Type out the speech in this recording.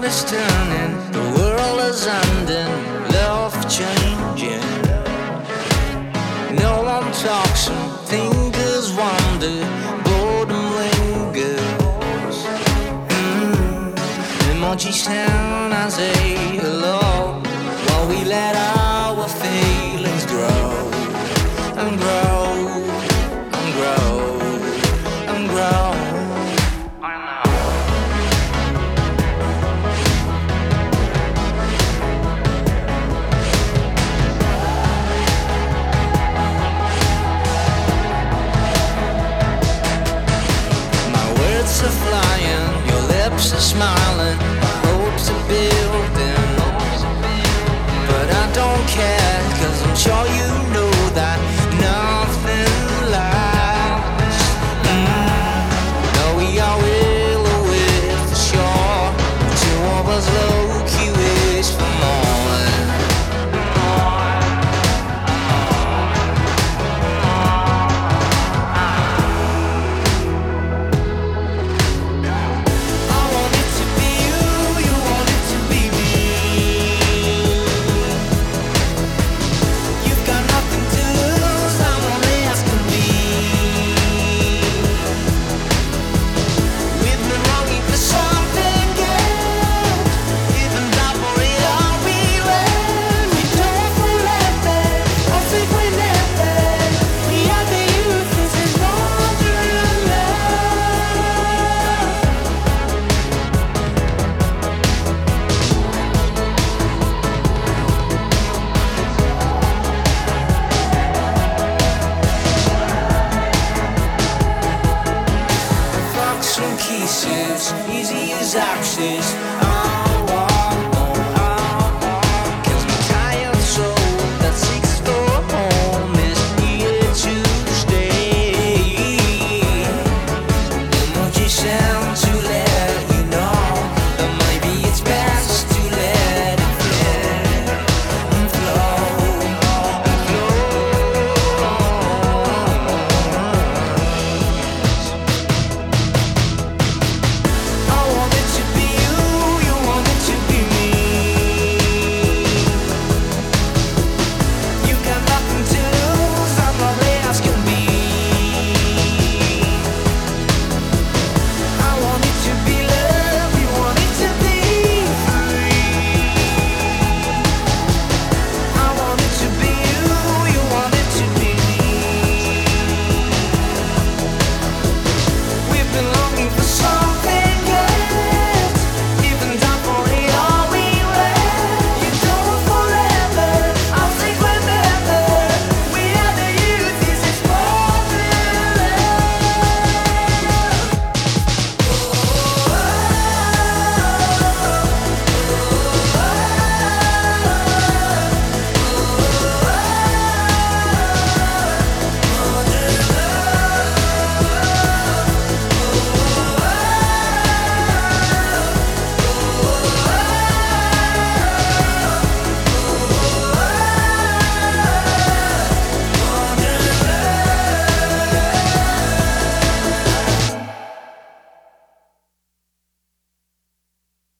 is turning, the world is ending, love changing. No one talks and thinkers wander, boredom lingers. Emojis down, I say hello, while we let our feelings grow and grow and grow and grow. Are flying, your lips are smiling, my hopes are building, but I don't care, 'cause I'm sure you know that nothing lasts. No, we are willow with the shore, two of us low-key wish for more. Kisses, easy as access.